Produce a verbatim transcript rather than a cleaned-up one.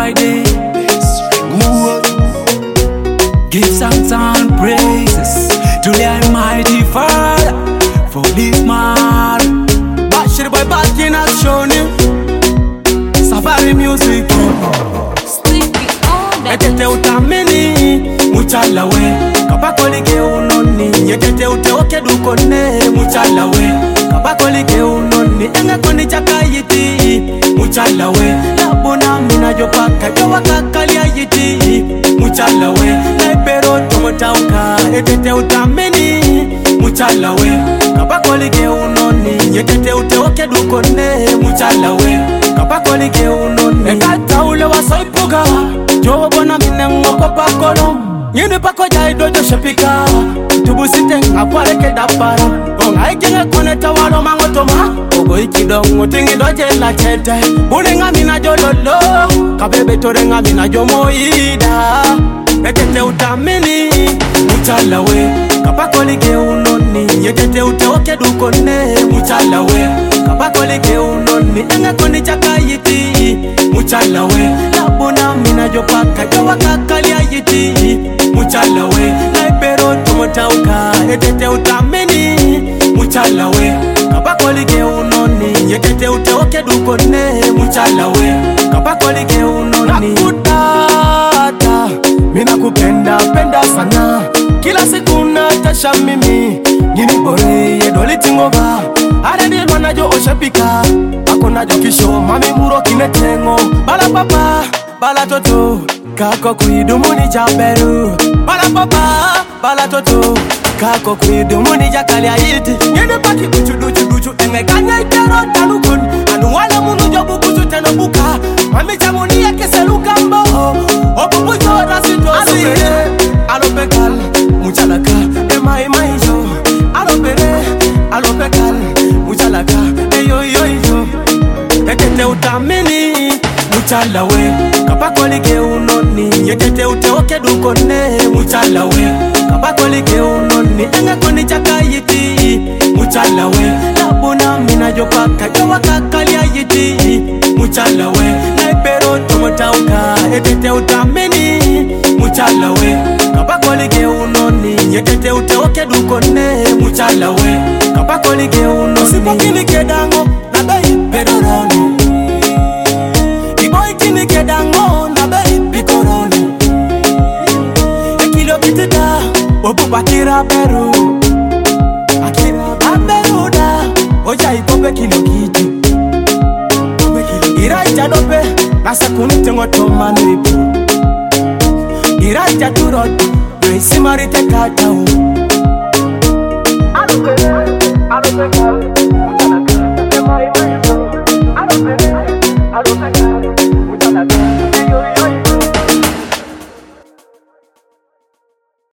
Friday. Give thanks and praises to the Almighty Father for this man. Bashir boy back in action. Safari music. Etete utamini muchala we kapakolike unoni yetete uteoke dukone muchala we kapakolike unoni enga koni chakayiti muchala we labona mina jopaka kawa kakalia yiti muchala we naipero tomotauka etete utamini muchala we kapakolike unoni yetete uteoke dukone muchala we kapakolike unoni ekata ule wasoipuga yo bona minengo ko pakolo nyine pako jai dojo shepika tubusite akwaleke dapara onga ikenge koneta walo mangotoma ogo ikidongo tingi doje la chete bulinga mina jololo kabebe torenga mina jomoida etete utamini muchala we kapakolike unoni yetete uteoke dukone muchala we kapakolike unoni enga koni chakayiti muchala we labona mina jopaka kawa kakalia yiti muchala we naipero tomotauka etete utamini muchala we kapakolike unoni yetete uteoke dukone muchala we kapakolike unoni nakutata mina kupenda penda sana kila siku natasha mimi ngini bore yedoli tingova areni wanajo oshapika akonajo kisho mami muro kinetengo bala papa bala toto kako kuidumuni jaberu bala papa bala toto kako kuidumuni jakalia yiti ngini paki buchudu chuduchu enge kanya itero tanukun anu wala munu jobu kusu tenobuka mami chamuni ya keseluka mbo obubu jora sitosi alopekal muchalaka ema ema ijo alopere alopekal muchalaka eyo yo yo etete utamini muchala we kapakolike unoni yetete uteoke dukone muchala we kapakolike unoni enga koni chakayiti muchala we labona mina jopaka kawa kakalia yiti muchala we naipero tomotauka etete utamini muchala we kapakolike unoni yetete uteoke dukone muchala we kapakolike unoni sipokini kedango na bei pedoroni iboy kini kedango na bei pikoroni ekilo kitida obubakira peru akira aberuda oja ipope kilo kiti iraja dope nasa kunitengo tomani ipu iraja turot na isimarite katau alukere